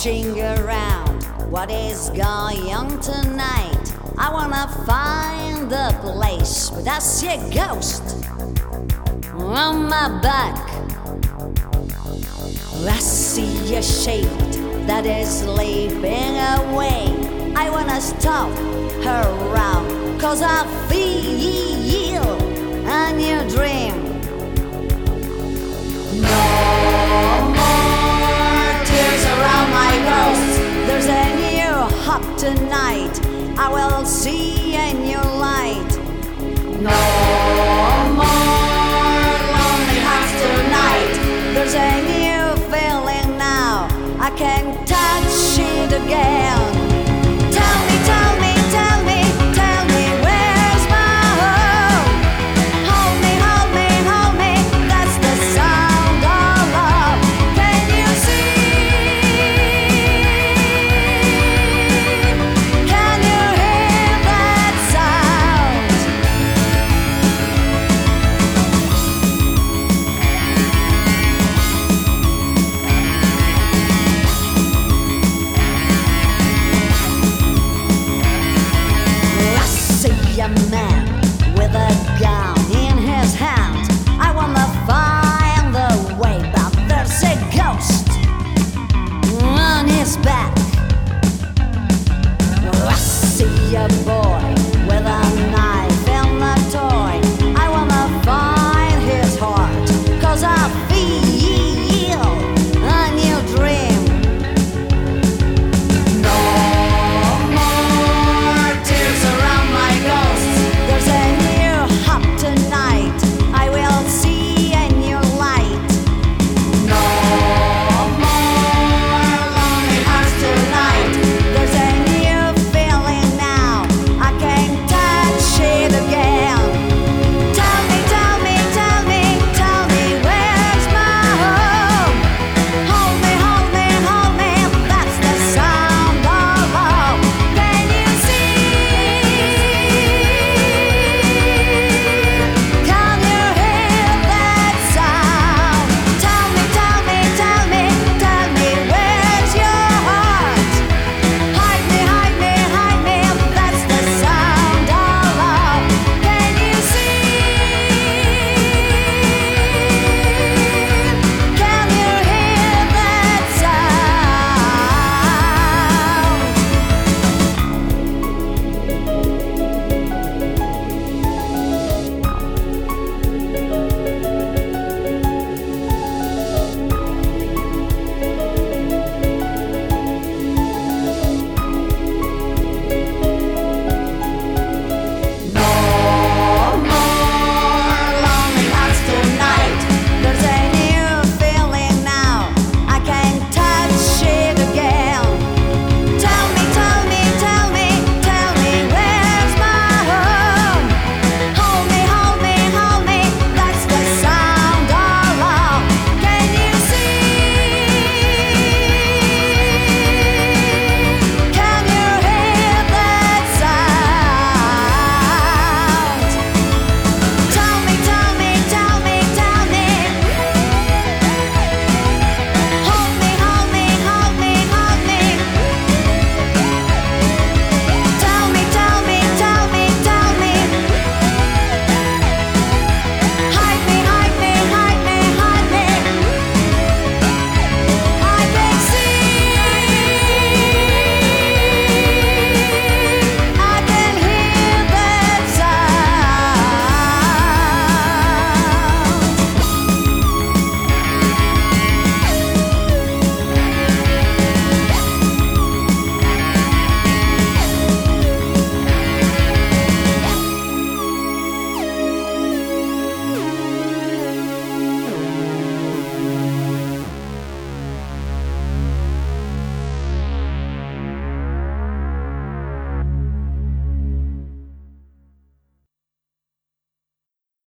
searching around. What is going on tonight? I wanna find a place where I see a ghost on my back. I see a shade that is slipping away. I wanna stop her around, 'cause I feel a new dream. No more tears around my ghost. There's a new hope tonight. I will see a new light. No more lonely hearts tonight. There's a new feeling now. I can touch it again. Tell me, tell me, tell me, tell me, where's my home? Hold me, hold me, hold me. That's the sound of love. Can you see? Can you hear that sound? I see a man with a gun in his hand. I wanna find the way, but there's a ghost on his back. I see a boy